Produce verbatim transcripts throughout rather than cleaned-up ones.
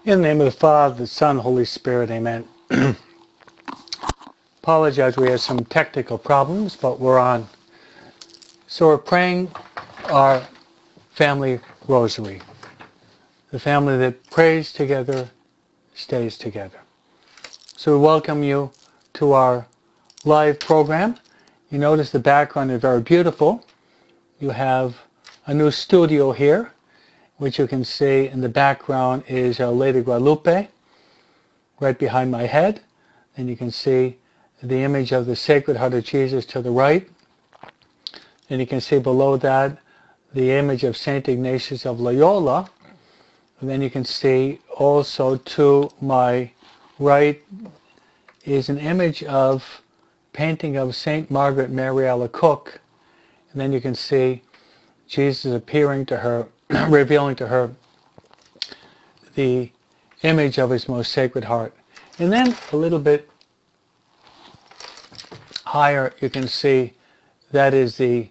In the name of the Father, the Son, Holy Spirit, amen. Apologize, we have some technical problems, but we're on. So we're praying our family rosary. The family that prays together stays together. So we welcome you to our live program. You notice the background is very beautiful. You have a new studio here, which you can see in the background is Our Lady Guadalupe, right behind my head. And you can see the image of the Sacred Heart of Jesus to the right. And you can see below that the image of Saint Ignatius of Loyola. And then you can see also to my right is an image of painting of Saint Margaret Mary Alacoque. And then you can see Jesus appearing to her, revealing to her the image of his most sacred heart. And then a little bit higher you can see that is the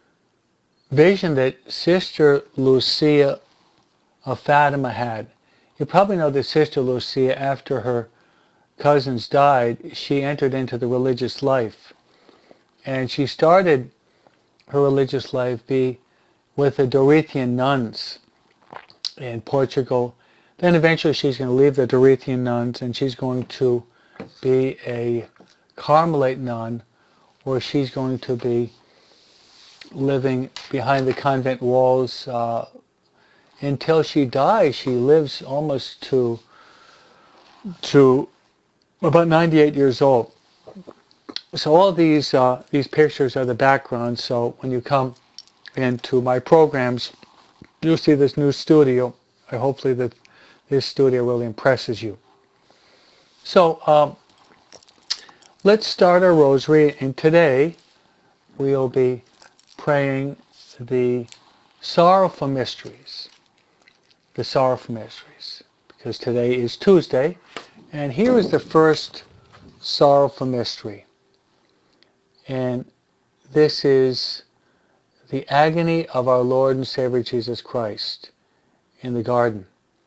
vision that Sister Lucia of Fatima had. You probably know that Sister Lucia, after her cousins died, she entered into the religious life. And she started her religious life be with the Dorothian nuns in Portugal. Then eventually she's going to leave the Dorothian nuns and she's going to be a Carmelite nun, where she's going to be living behind the convent walls uh, until she dies. She lives almost to to about ninety-eight years old. So all these uh, these pictures are the background. So when you come into my programs, you'll see this new studio. I hopefully that this studio really impresses you. So um, let's start our rosary, and today we'll be praying the sorrowful mysteries. The sorrowful mysteries. Because today is Tuesday, and here is the first sorrowful mystery. And this is the agony of our Lord and Savior Jesus Christ in the garden.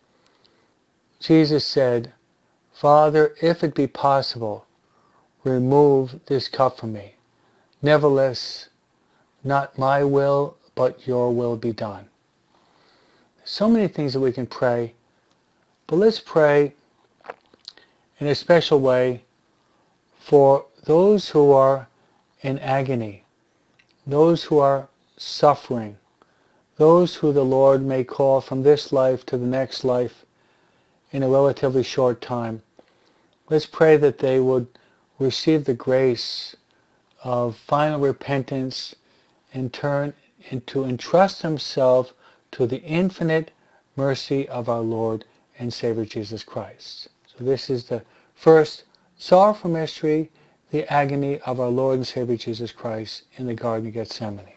Jesus said, "Father, if it be possible, remove this cup from me. Nevertheless, not my will, but your will be done." So many things that we can pray, but let's pray in a special way for those who are in agony, those who are suffering, those who the Lord may call from this life to the next life in a relatively short time. Let's pray that they would receive the grace of final repentance and turn and to entrust themselves to the infinite mercy of our Lord and Savior Jesus Christ. So this is the first sorrowful mystery, the agony of our Lord and Savior Jesus Christ in the Garden of Gethsemane.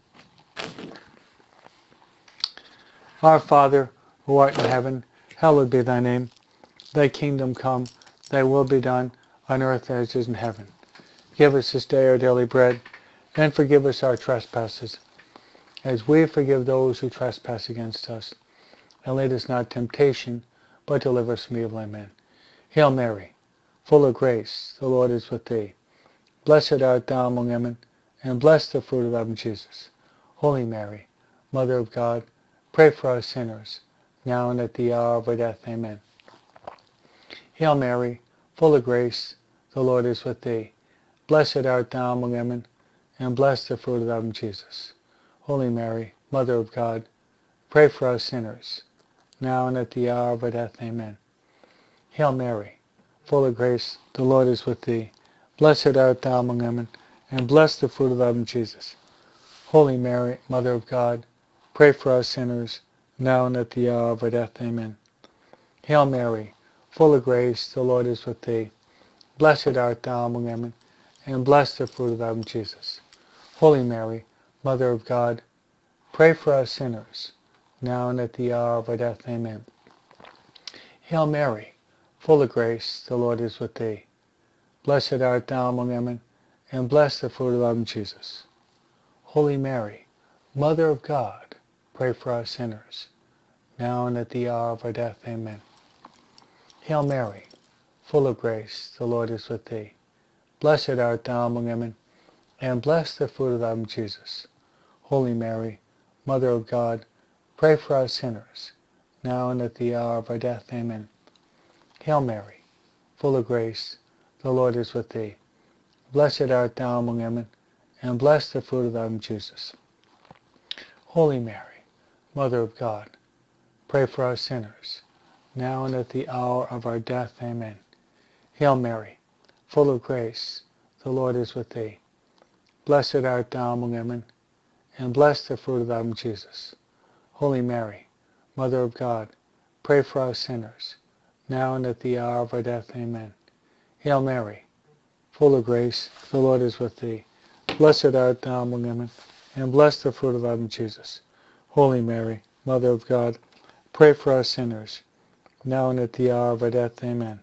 Our Father, who art in heaven, hallowed be thy name. Thy kingdom come, thy will be done, on earth as it is in heaven. Give us this day our daily bread, and forgive us our trespasses, as we forgive those who trespass against us. And lead us not into temptation, but deliver us from evil. Amen. Hail Mary, full of grace, the Lord is with thee. Blessed art thou among women, and blessed the fruit of thy womb, Jesus. Holy Mary, Mother of God, pray for us sinners, now and at the hour of our death. Amen. Hail Mary, full of grace, the Lord is with thee. Blessed art thou among women, and blessed the fruit of thy womb, Jesus. Holy Mary, Mother of God, pray for us sinners, now and at the hour of our death. Amen. Hail Mary, full of grace, the Lord is with thee. Blessed art thou among women, and blessed the fruit of thy womb, Jesus. Holy Mary, Mother of God, pray for us sinners, now and at the hour of our death. Amen. Hail Mary, full of grace, the Lord is with thee. Blessed art thou among women, and blessed the fruit of thy womb, Jesus. Holy Mary, Mother of God, pray for us sinners, now and at the hour of our death. Amen. Hail Mary, full of grace, the Lord is with thee. Blessed art thou among women, and blessed the fruit of thy womb, Jesus. Holy Mary, Mother of God, pray for us sinners, now and at the hour of our death. Amen. Hail Mary, full of grace, the Lord is with thee. Blessed art thou among women, and blessed the fruit of thy womb, Jesus. Holy Mary, Mother of God, pray for us sinners, now and at the hour of our death. Amen. Hail Mary, full of grace, the Lord is with thee. Blessed art thou among women, and blessed the fruit of thy womb, Jesus. Holy Mary, Mother of God, pray for us sinners, now and at the hour of our death. Amen. Hail Mary, full of grace, the Lord is with thee. Blessed art thou among women, and blessed the fruit of thy womb, Jesus. Holy Mary, Mother of God, pray for us sinners, now and at the hour of our death. Amen. Hail Mary, full of grace, the Lord is with thee. Blessed art thou among women, and blessed the fruit of thy womb, Jesus. Holy Mary, Mother of God, pray for us sinners, now and at the hour of our death. Amen.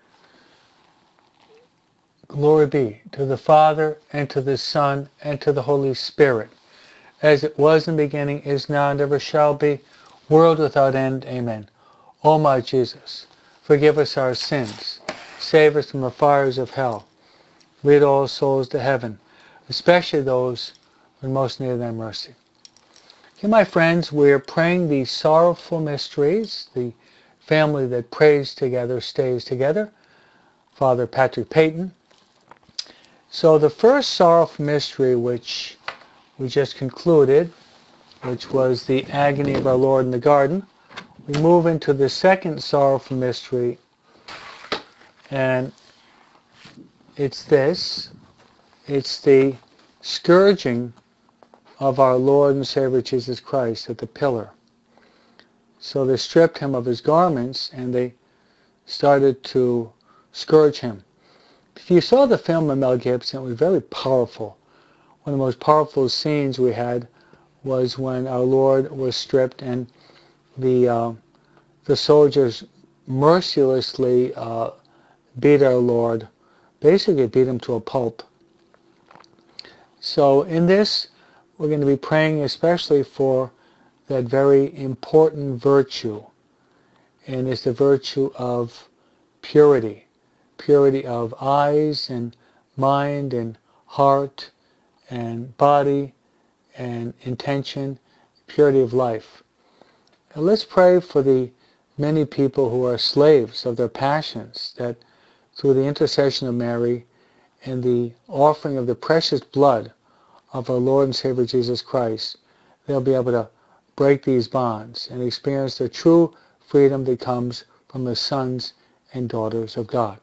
Glory be to the Father, and to the Son, and to the Holy Spirit, as it was in the beginning, is now, and ever shall be, world without end. Amen. O my Jesus, forgive us our sins, save us from the fires of hell, lead all souls to heaven, especially those who most need thy mercy. Okay, my friends, we're praying the sorrowful mysteries. The family that prays together stays together. Father Patrick Peyton. So the first sorrowful mystery, which we just concluded, which was the agony of our Lord in the garden, we move into the second sorrowful mystery, and it's this. It's the scourging of our Lord and Savior Jesus Christ at the pillar. So they stripped him of his garments, and they started to scourge him. If you saw the film of Mel Gibson, it was very powerful. One of the most powerful scenes we had was when our Lord was stripped, and the uh, the soldiers mercilessly uh, beat our Lord, basically beat him to a pulp. So in this, we're going to be praying especially for that very important virtue, and it's the virtue of purity. Purity of eyes and mind and heart and body and intention, purity of life. And let's pray for the many people who are slaves of their passions, that through the intercession of Mary and the offering of the precious blood of our Lord and Savior Jesus Christ, they'll be able to break these bonds and experience the true freedom that comes from the sons and daughters of God.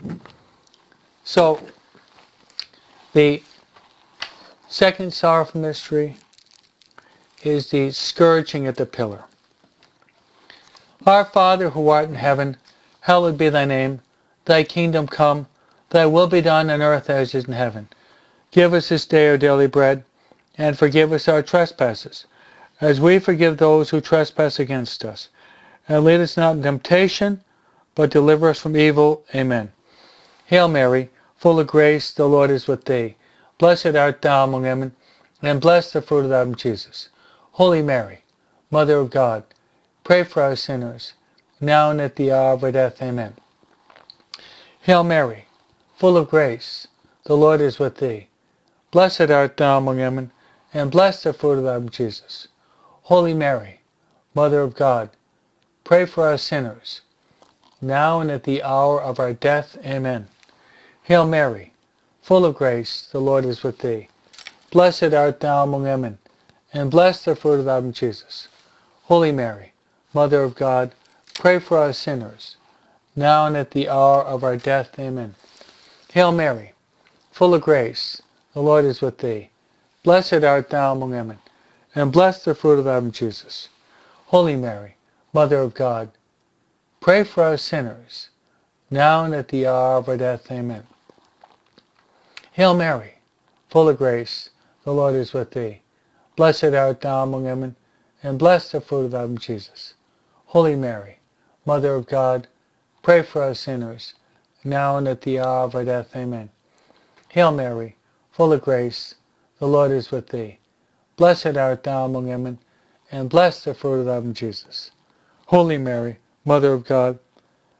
So, the second sorrowful mystery is the scourging at the pillar. Our Father, who art in heaven, hallowed be thy name. Thy kingdom come, thy will be done on earth as it is in heaven. Give us this day our daily bread, and forgive us our trespasses, as we forgive those who trespass against us. And lead us not in temptation, but deliver us from evil. Amen. Hail Mary, full of grace, the Lord is with thee. Blessed art thou among women, and blessed the fruit of thy womb, Jesus. Holy Mary, Mother of God, pray for us sinners, now and at the hour of our death. Amen. Hail Mary, full of grace, the Lord is with thee. Blessed art thou among women, and blessed the fruit of thy womb, Jesus. Holy Mary, Mother of God, pray for us sinners, now and at the hour of our death. Amen. Hail Mary, full of grace, the Lord is with thee. Blessed art thou among women, and blessed the fruit of thy womb, Jesus. Holy Mary, Mother of God, pray for us sinners, now and at the hour of our death. Amen. Hail Mary, full of grace, the Lord is with thee. Blessed art thou among women, and blessed the fruit of thy womb, Jesus. Holy Mary, Mother of God, pray for us sinners, now and at the hour of our death. Amen. Hail Mary, full of grace, the Lord is with thee. Blessed art thou among women, and blessed the fruit of thy womb, Jesus. Holy Mary, Mother of God, pray for us sinners, now and at the hour of our death. Amen. Hail Mary, full of grace, the Lord is with thee. Blessed art thou among women, and blessed the fruit of thy womb, Jesus. Holy Mary, Mother of God,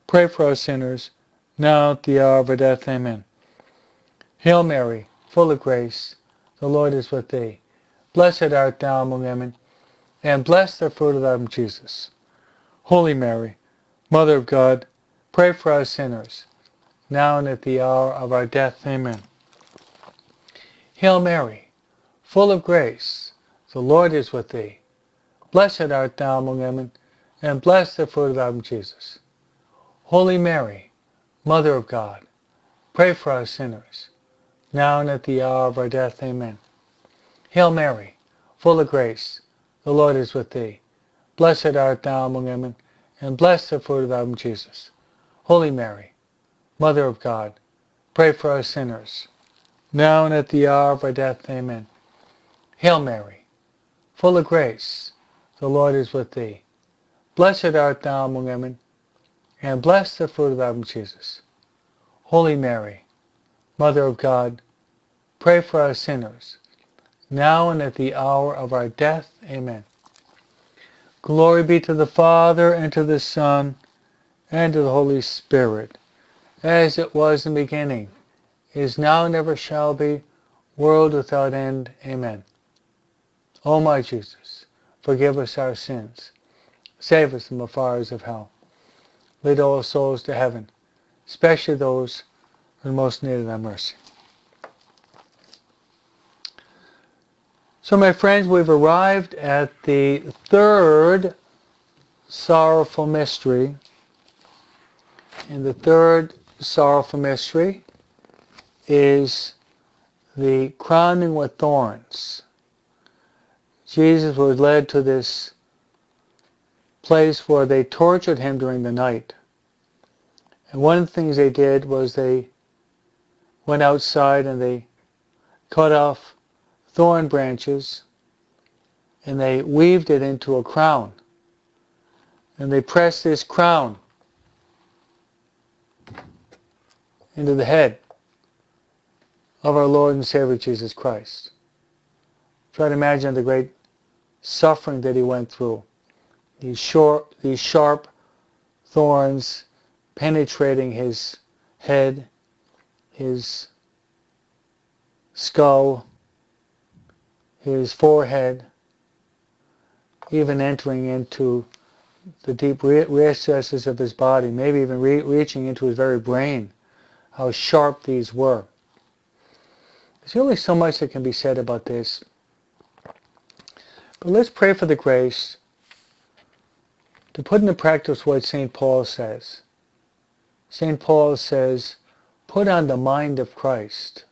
pray for us sinners, now at the hour of our death. Amen. Hail Mary, full of grace, the Lord is with thee. Blessed art thou among women, and blessed the fruit of thy womb, Jesus. Holy Mary, Mother of God, pray for us sinners, now and at the hour of our death. Amen. Hail Mary, full of grace, the Lord is with thee. Blessed art thou among women, and blessed the fruit of thy womb, Jesus. Holy Mary, Mother of God, pray for us sinners, now and at the hour of our death. Amen. Hail Mary, full of grace, the Lord is with thee. Blessed art thou among women, and blessed the fruit of thy womb, Jesus. Holy Mary, Mother of God, pray for us sinners, now and at the hour of our death. Amen. Hail Mary, full of grace, the Lord is with thee. Blessed art thou among women, and blessed the fruit of thy womb, Jesus. Holy Mary, Mother of God, pray for us sinners, now and at the hour of our death. Amen. Glory be to the Father, and to the Son, and to the Holy Spirit, as it was in the beginning, is now, and ever shall be, world without end. Amen. O my Jesus, forgive us our sins, save us from the fires of hell. Lead all souls to heaven, especially those who are most in need of thy mercy. So my friends, we've arrived at the third sorrowful mystery. And the third sorrowful mystery is the crowning with thorns. Jesus was led to this place where they tortured him during the night. And one of the things they did was they went outside and they cut off thorn branches and they weaved it into a crown. And they pressed this crown into the head of our Lord and Savior Jesus Christ. Try to imagine the great suffering that he went through. These sharp, these sharp thorns penetrating his head, his skull, his forehead, even entering into the deep recesses of his body, maybe even re- reaching into his very brain, how sharp these were. There's really so much that can be said about this. But let's pray for the grace to put into practice what Saint Paul says. Saint Paul says, put on the mind of Christ.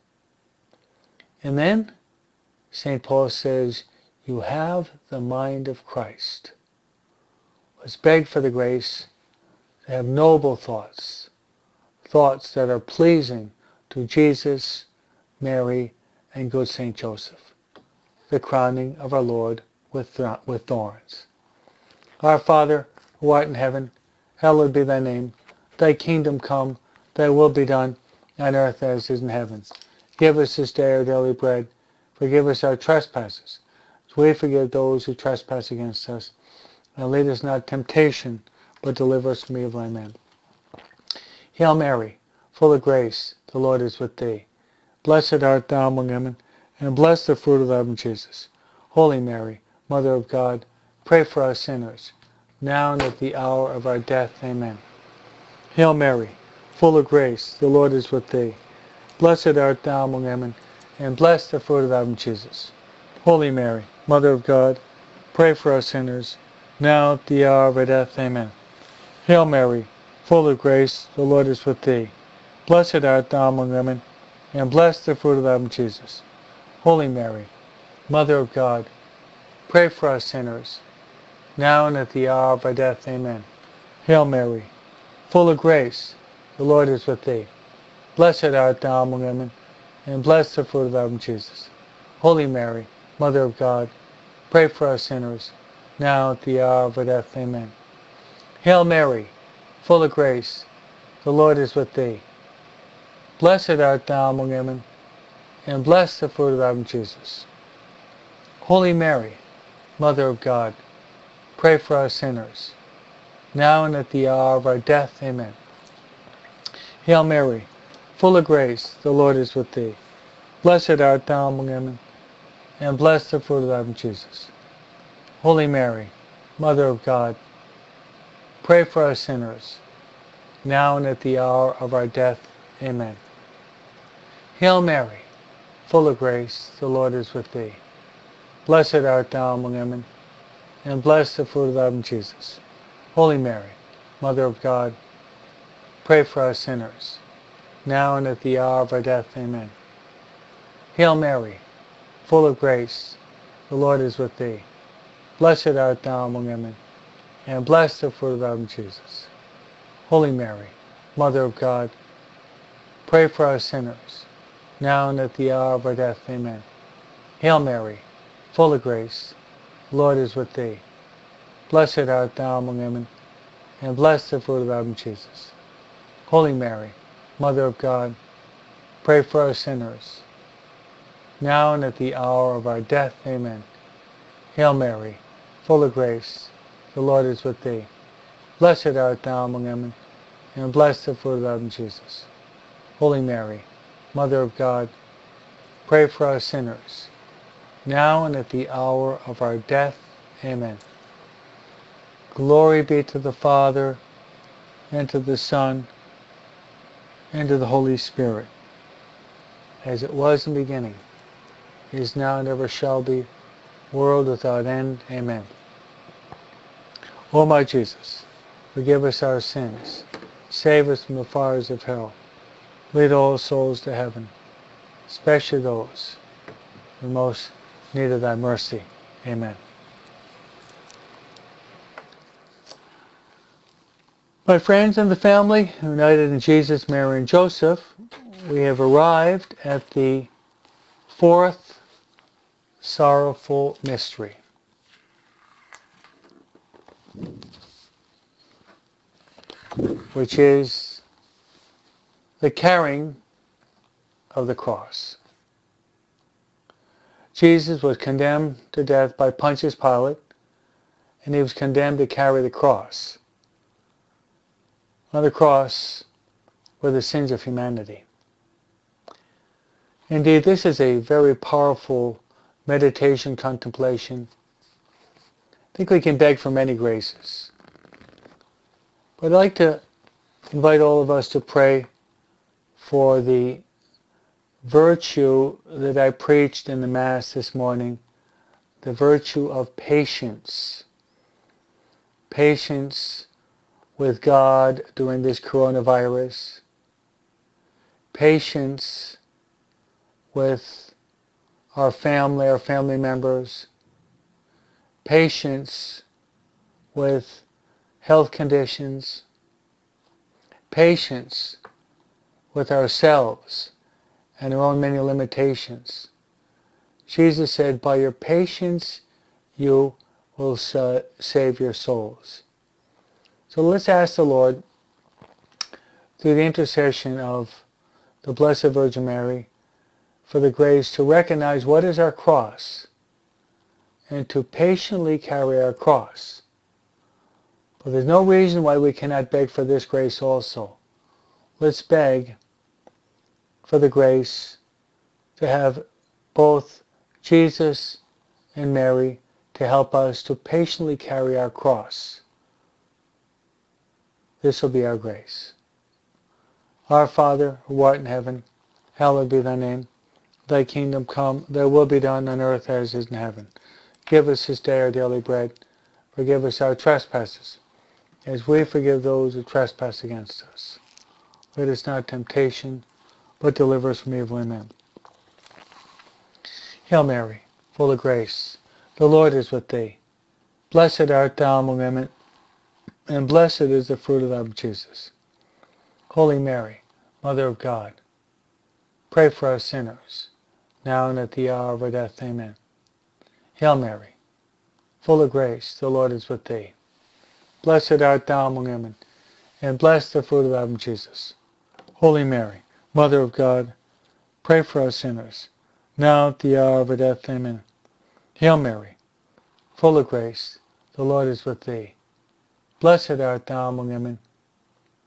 And then Saint Paul says, you have the mind of Christ. Let's beg for the grace to have noble thoughts, thoughts that are pleasing to Jesus, Mary, and good Saint Joseph, the crowning of our Lord with, th- with thorns. Our Father, who art in heaven, hallowed be thy name. Thy kingdom come, thy will be done, on earth as it is in heaven. Give us this day our daily bread. Forgive us our trespasses, as we forgive those who trespass against us. And lead us not into temptation, but deliver us from evil. Amen. Hail Mary, full of grace, the Lord is with thee. Blessed art thou among women, and blessed the fruit of thy womb, Jesus. Holy Mary, Mother of God, pray for us sinners, now and at the hour of our death. Amen. Hail Mary, full of grace, the Lord is with thee. Blessed art thou among women, and blessed the fruit of thy womb, Jesus. Holy Mary, Mother of God, pray for us sinners, now at the hour of our death. Amen. Hail Mary, full of grace, the Lord is with thee. Blessed art thou among women, and blessed the fruit of thy womb, Jesus. Holy Mary, Mother of God, pray for us sinners, now and at the hour of our death. Amen. Hail Mary, full of grace, the Lord is with thee. Blessed art thou among women, and blessed the fruit of thy womb, Jesus. Holy Mary, Mother of God, pray for us sinners, now at the hour of our death. Amen. Hail Mary, full of grace, the Lord is with thee. Blessed art thou among women, and blessed the fruit of thy womb, Jesus. Holy Mary, Mother of God, pray for us sinners, now and at the hour of our death. Amen. Hail Mary, full of grace, the Lord is with thee. Blessed art thou among women, and blessed the fruit of thy womb, Jesus. Holy Mary, Mother of God, pray for us sinners, now and at the hour of our death. Amen. Hail Mary, full of grace, the Lord is with thee. Blessed art thou among women, and blessed the fruit of thy womb, Jesus. Holy Mary, Mother of God, pray for us sinners, now and at the hour of our death. Amen. Hail Mary, full of grace, the Lord is with thee. Blessed art thou among women, and blessed the fruit of thy womb, Jesus. Holy Mary, Mother of God, pray for us sinners, now and at the hour of our death. Amen. Hail Mary, full of grace, the Lord is with thee. Blessed art thou among women, and blessed the fruit of thy womb, Jesus. Holy Mary, Mother of God, pray for us sinners, now and at the hour of our death. Amen. Hail Mary, full of grace, the Lord is with thee. Blessed art thou among women, and blessed the fruit of thy womb, Jesus. Holy Mary, Mother of God, pray for us sinners, now and at the hour of our death. Amen. Glory be to the Father, and to the Son, and to the Holy Spirit, as it was in the beginning, is now, and ever shall be, world without end. Amen. O my Jesus, forgive us our sins, save us from the fires of hell, lead all souls to heaven, especially those in most need of thy mercy. Amen. My friends and the family, united in Jesus, Mary, and Joseph, we have arrived at the fourth sorrowful mystery. Which is the carrying of the cross. Jesus was condemned to death by Pontius Pilate, and he was condemned to carry the cross. On the cross were the sins of humanity. Indeed, this is a very powerful meditation, contemplation. I think we can beg for many graces. But I'd like to invite all of us to pray for the virtue that I preached in the Mass this morning, the virtue of patience. Patience with God during this coronavirus. Patience with our family, our family members. Patience with health conditions. Patience with ourselves and our own many limitations. Jesus said, by your patience you will sa- save your souls. So let's ask the Lord, through the intercession of the Blessed Virgin Mary, for the grace to recognize what is our cross and to patiently carry our cross. But there's no reason why we cannot beg for this grace also. Let's beg for the grace to have both Jesus and Mary to help us to patiently carry our cross. This will be our grace. Our Father, who art in heaven, hallowed be thy name. Thy kingdom come, thy will be done on earth as it is in heaven. Give us this day our daily bread. Forgive us our trespasses, as we forgive those who trespass against us. Lead us not into temptation, but deliver us from evil. Amen. Hail Mary, full of grace, the Lord is with thee. Blessed art thou among women, and blessed is the fruit of thy womb, Jesus. Holy Mary, Mother of God, pray for us sinners, now and at the hour of our death. Amen. Hail Mary, full of grace, the Lord is with thee. Blessed art thou among women, and blessed the fruit of thy womb, Jesus. Holy Mary, Mother of God, pray for us sinners, now at the hour of our death. Amen. Hail Mary, full of grace, the Lord is with thee. Blessed art thou among women,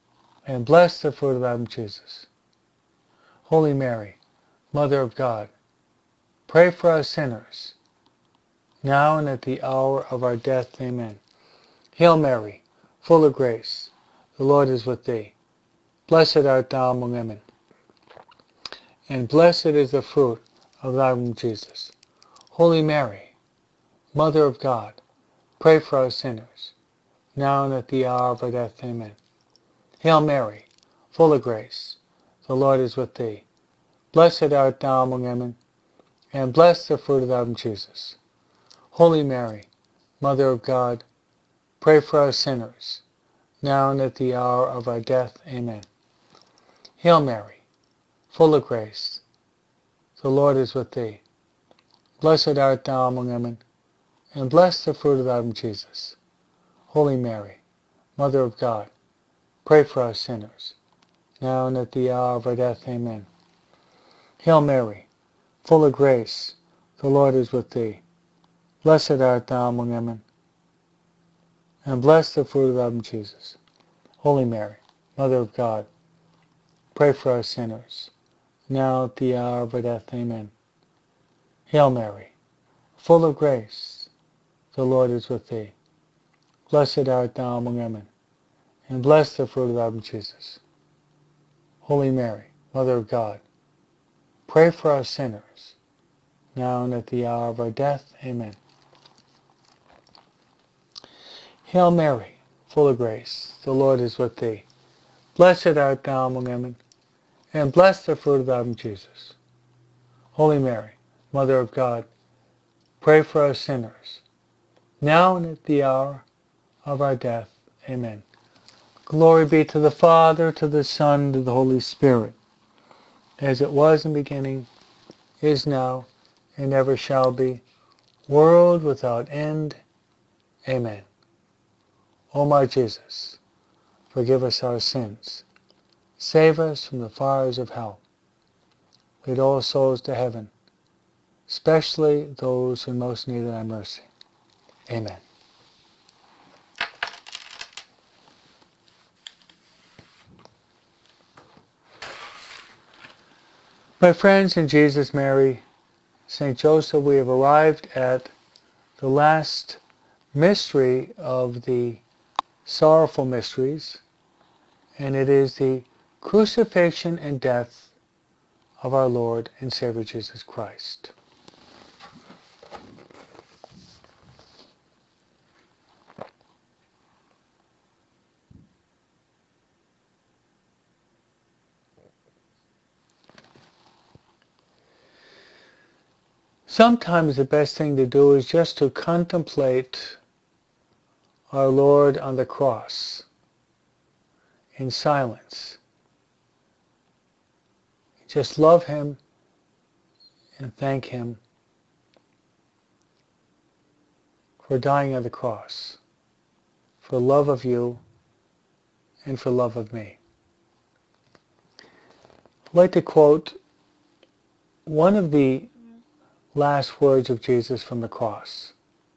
and bless the fruit of thy womb, Jesus. Holy Mary, Mother of God, pray for us sinners, now and at the hour of our death. Amen. Hail Mary, full of grace, the Lord is with thee. Blessed art thou among women, and blessed is the fruit of thy womb, Jesus. Holy Mary, Mother of God, pray for us sinners, now and at the hour of our death. Amen. Hail Mary, full of grace, the Lord is with thee. Blessed art thou among women, and blessed the fruit of thy womb, Jesus. Holy Mary, Mother of God, pray for us sinners, now and at the hour of our death. Amen. Hail Mary, full of grace, the Lord is with thee. Blessed art thou among women, and blessed the fruit of thy womb, Jesus. Holy Mary, Mother of God, pray for us sinners, now and at the hour of our death. Amen. Hail Mary, full of grace, the Lord is with thee. Blessed art thou among women, and blessed the fruit of thy womb, Jesus. Holy Mary, Mother of God, pray for us sinners, now at the hour of our death. Amen. Hail Mary, full of grace, the Lord is with thee. Blessed art thou among women, and blessed the fruit of thy womb, Jesus. Holy Mary, Mother of God, pray for us sinners, now and at the hour of our death. Amen. Hail Mary, full of grace, the Lord is with thee. Blessed art thou among women, and blessed the fruit of thy womb, Jesus. Holy Mary, Mother of God, pray for us sinners, now and at the hour of our death. Amen. Glory be to the Father, to the Son, to the Holy Spirit, as it was in the beginning, is now, and ever shall be, world without end. Amen. O my Jesus, forgive us our sins. Save us from the fires of hell. Lead all souls to heaven, especially those who most need thy mercy. Amen. My friends in Jesus, Mary, Saint Joseph, we have arrived at the last mystery of the sorrowful mysteries, and it is the crucifixion and death of our Lord and Savior Jesus Christ. Sometimes the best thing to do is just to contemplate our Lord on the cross in silence. Just love Him and thank Him for dying on the cross, for love of you and for love of me. I'd like to quote one of the last words of Jesus from the cross.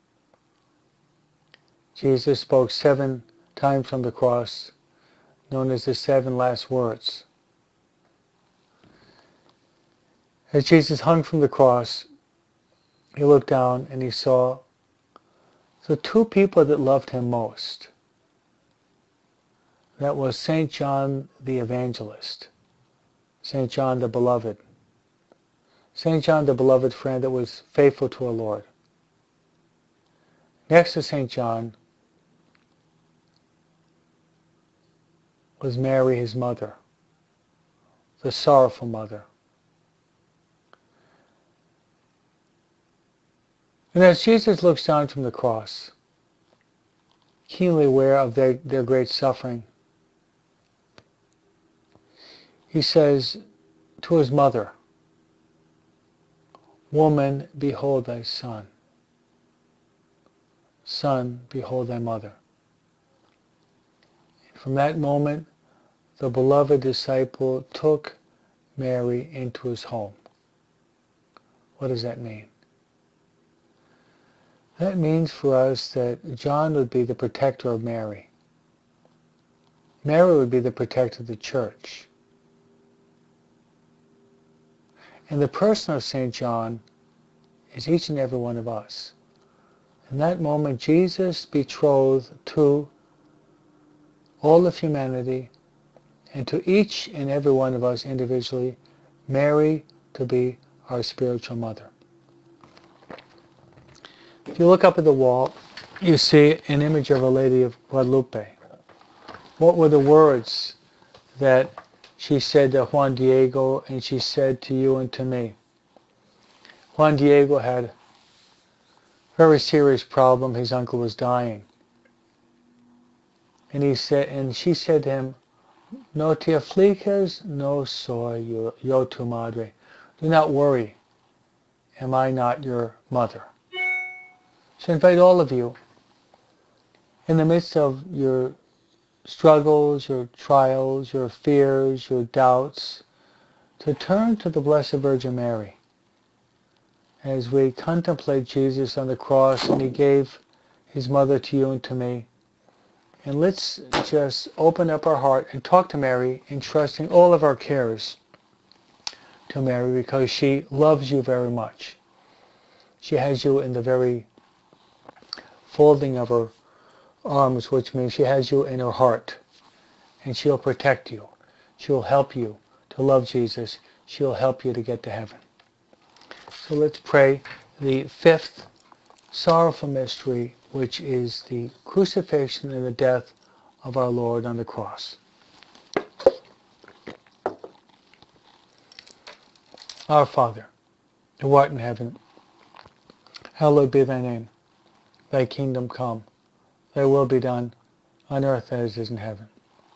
Jesus spoke seven times from the cross, known as the seven last words. As Jesus hung from the cross, he looked down and he saw the two people that loved him most. That was Saint John the Evangelist, Saint John the Beloved, Saint John the Beloved friend that was faithful to our Lord. Next to Saint John was Mary, his mother, the sorrowful mother. And as Jesus looks down from the cross, keenly aware of their, their great suffering, he says to his mother, "Woman, behold thy son. Son, behold thy mother." And from that moment, the beloved disciple took Mary into his home. What does that mean? That means for us that John would be the protector of Mary. Mary would be the protector of the church. And the person of Saint John is each and every one of us. In that moment, Jesus betrothed to all of humanity and to each and every one of us individually, Mary to be our spiritual mother. If you look up at the wall, you see an image of Our Lady of Guadalupe. What were the words that she said to Juan Diego and she said to you and to me? Juan Diego had a very serious problem. His uncle was dying. And he said, and she said to him, "No te afliges, no soy yo, yo tu madre." Do not worry. Am I not your mother? So I invite all of you, in the midst of your struggles, your trials, your fears, your doubts, to turn to the Blessed Virgin Mary. As we contemplate Jesus on the cross and he gave his mother to you and to me. And let's just open up our heart and talk to Mary, entrusting all of our cares to Mary because she loves you very much. She has you in the very folding of her arms, which means she has you in her heart. And she'll protect you. She'll help you to love Jesus. She'll help you to get to heaven. So let's pray the fifth sorrowful mystery, which is the crucifixion and the death of our Lord on the cross. Our Father, who art in heaven, hallowed be thy name. Thy kingdom come. Thy will be done on earth as it is in heaven.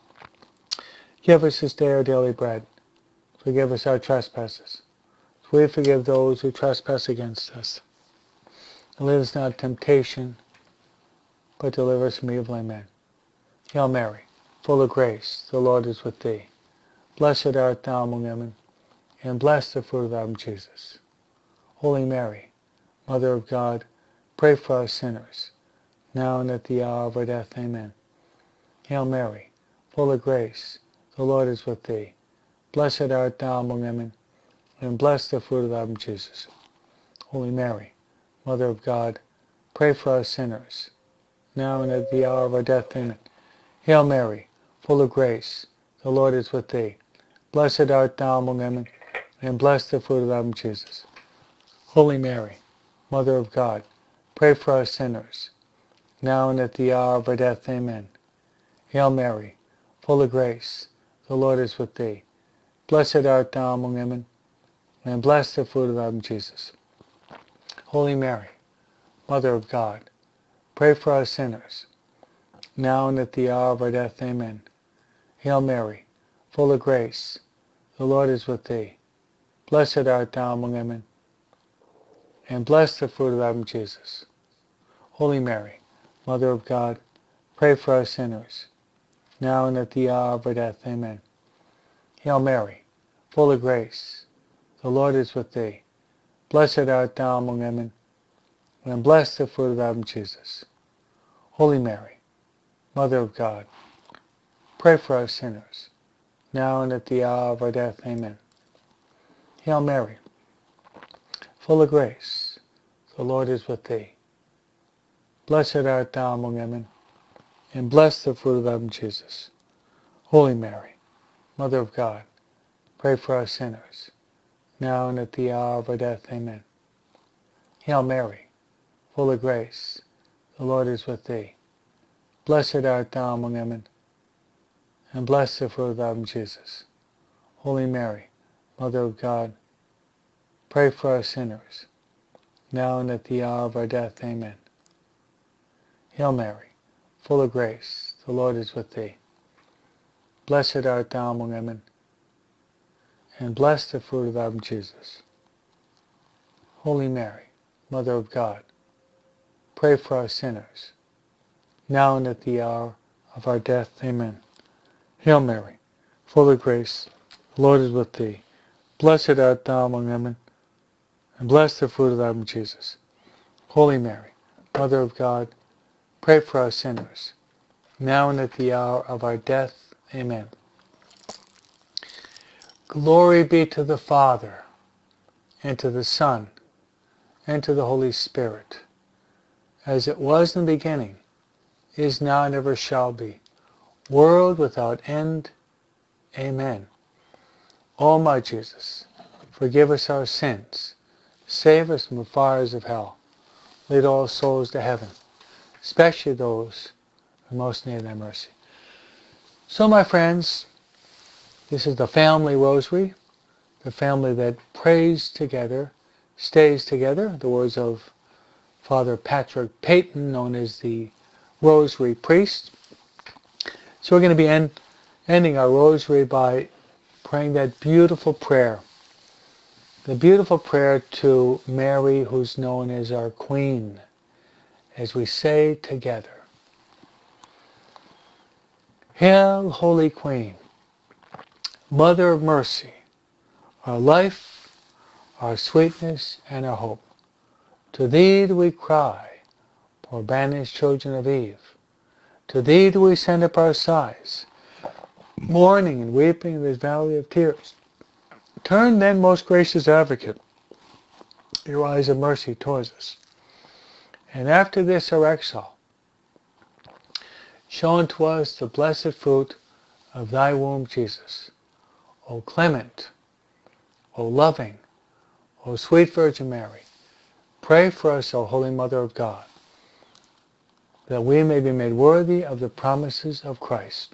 Give us this day our daily bread. Forgive us our trespasses, as we forgive those who trespass against us. And lead us not into temptation, but deliver us from evil. Amen. Hail Mary, full of grace, the Lord is with thee. Blessed art thou among women, and blessed the fruit of thy womb, Jesus. Holy Mary, Mother of God, pray for us sinners, now and at the hour of our death. Amen. Hail Mary, full of grace, the Lord is with thee. Blessed art thou among women, and blessed the fruit of thy womb, Jesus. Holy Mary, Mother of God, pray for us sinners, now and at the hour of our death. Amen. Hail Mary, full of grace, the Lord is with thee. Blessed art thou among women, and blessed the fruit of thy womb, Jesus. Holy Mary, Mother of God, pray for us sinners, now and at the hour of our death. Amen. Hail Mary, full of grace, the Lord is with thee. Blessed art thou among women, and blessed the fruit of thy womb, Jesus. Holy Mary, Mother of God, pray for us sinners, now and at the hour of our death. Amen. Hail Mary, full of grace, the Lord is with thee. Blessed art thou among women, and blessed the fruit of thy womb, Jesus. Holy Mary, Mother of God, pray for us sinners, now and at the hour of our death. Amen. Hail Mary, full of grace, the Lord is with thee. Blessed art thou among women, and blessed the fruit of thy womb, Jesus. Holy Mary, Mother of God, pray for us sinners, now and at the hour of our death. Amen. Hail Mary, full of grace, the Lord is with thee. Blessed art thou among women, and blessed the fruit of thy womb, Jesus. Holy Mary, Mother of God, pray for us sinners, now and at the hour of our death. Amen. Hail Mary, full of grace, the Lord is with thee. Blessed art thou among women, and blessed the fruit of thy womb, Jesus. Holy Mary, Mother of God, pray for us sinners, now and at the hour of our death. Amen. Hail Mary, full of grace, the Lord is with thee. Blessed art thou among women, and blessed the fruit of thy womb, Jesus. Holy Mary, Mother of God, pray for us sinners, now and at the hour of our death. Amen. Hail Mary, full of grace, the Lord is with thee. Blessed art thou among women, and blessed the fruit of thy womb, Jesus. Holy Mary, Mother of God, pray for us sinners, now and at the hour of our death. Amen. Glory be to the Father, and to the Son, and to the Holy Spirit, as it was in the beginning, is now, and ever shall be, world without end. Amen. O my Jesus, forgive us our sins, save us from the fires of hell, lead all souls to heaven, especially those who most need thy mercy. So, my friends, this is the family rosary, the family that prays together, stays together, the words of Father Patrick Peyton, known as the Rosary Priest. So we're going to be end, ending our rosary by praying that beautiful prayer, the beautiful prayer to Mary, who's known as our Queen, as we say together, Hail, Holy Queen, Mother of Mercy, our life, our sweetness, and our hope. To thee do we cry, poor banished children of Eve. To thee do we send up our sighs, mourning and weeping in this valley of tears. Turn then, most gracious Advocate, your eyes of mercy towards us. And after this our exile, show unto us the blessed fruit of thy womb, Jesus. O clement, O loving, O sweet Virgin Mary, pray for us, O Holy Mother of God, that we may be made worthy of the promises of Christ.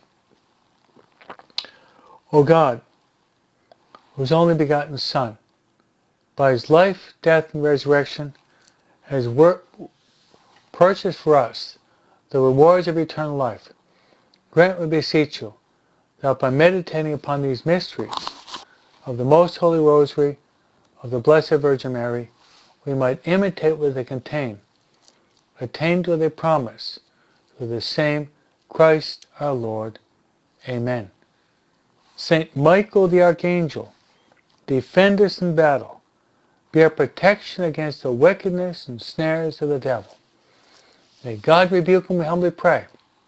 O God, whose only begotten Son, by his life, death, and resurrection, has wor- purchased for us the rewards of eternal life, grant, we beseech you, that by meditating upon these mysteries of the Most Holy Rosary of the Blessed Virgin Mary, we might imitate what they contain, attain to their promise, through the same Christ our Lord. Amen. Saint Michael the Archangel, defend us in battle, be our protection against the wickedness and snares of the devil. May God rebuke him, we humbly pray.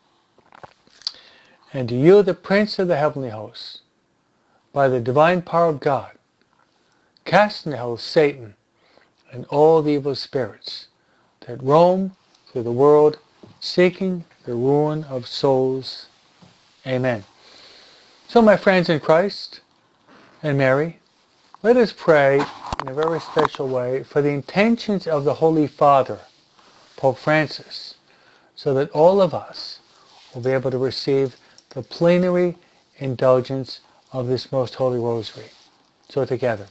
And to you, the Prince of the heavenly hosts, by the divine power of God, cast into hell Satan and all the evil spirits that roam through the world, seeking the ruin of souls. Amen. So, my friends in Christ and Mary, let us pray in a very special way for the intentions of the Holy Father, Pope Francis, so that all of us will be able to receive the plenary indulgence of this most holy rosary. So together.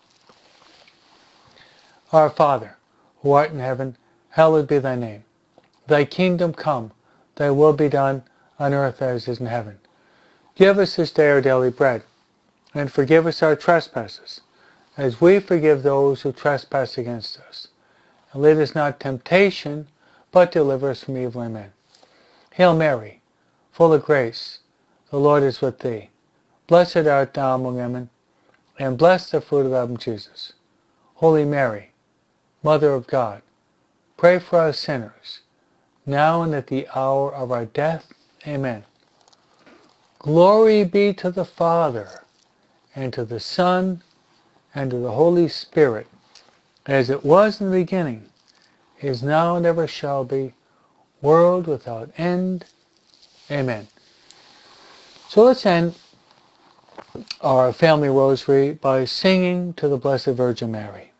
Our Father, who art in heaven, hallowed be thy name. Thy kingdom come, thy will be done, on earth as it is in heaven. Give us this day our daily bread, and forgive us our trespasses, as we forgive those who trespass against us. And lead us not into temptation, but deliver us from evil. Amen. Hail Mary, full of grace, the Lord is with thee. Blessed art thou among women, and blessed the fruit of thy womb, Jesus. Holy Mary, Mother of God, pray for us sinners, now and at the hour of our death. Amen. Glory be to the Father, and to the Son, and to the Holy Spirit, as it was in the beginning, is now, and ever shall be, world without end. Amen. So let's end our family rosary by singing to the Blessed Virgin Mary.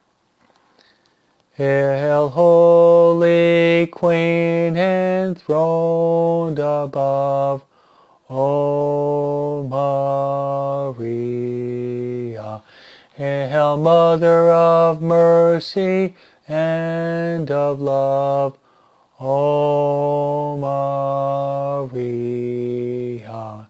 Hail, Holy Queen, enthroned above, O Maria. Hail, Mother of Mercy and of Love, O Maria.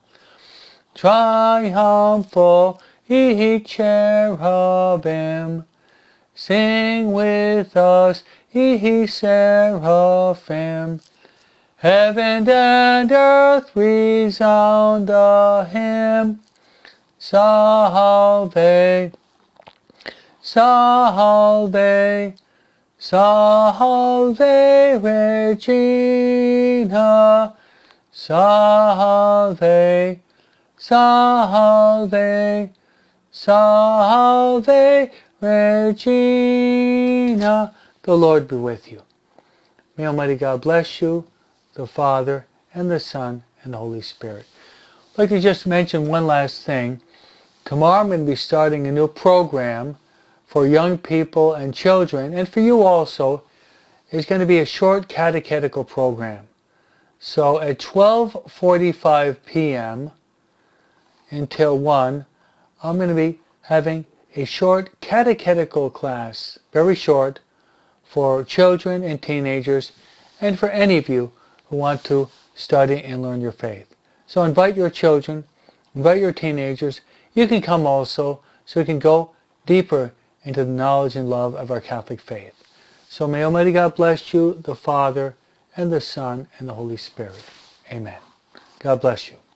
Triumphal ye cherubim, sing with us, ye seraphim. Heaven and earth resound the hymn. Salve, salve, salve Regina, salve, Salve, Salve Regina. The Lord be with you. May Almighty God bless you, the Father, and the Son, and the Holy Spirit. I'd like to just mention one last thing. Tomorrow I'm going to be starting a new program for young people and children, and for you also. It's going to be a short catechetical program. So at twelve forty-five p m until one, I'm going to be having a short catechetical class, very short, for children and teenagers, and for any of you who want to study and learn your faith. So invite your children, invite your teenagers. You can come also, so we can go deeper into the knowledge and love of our Catholic faith. So may Almighty God bless you, the Father, and the Son, and the Holy Spirit. Amen. God bless you.